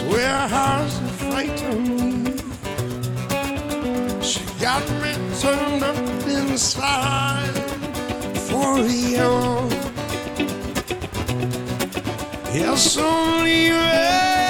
swear how she frightened me. She got me turned up inside for you. Yes, only you.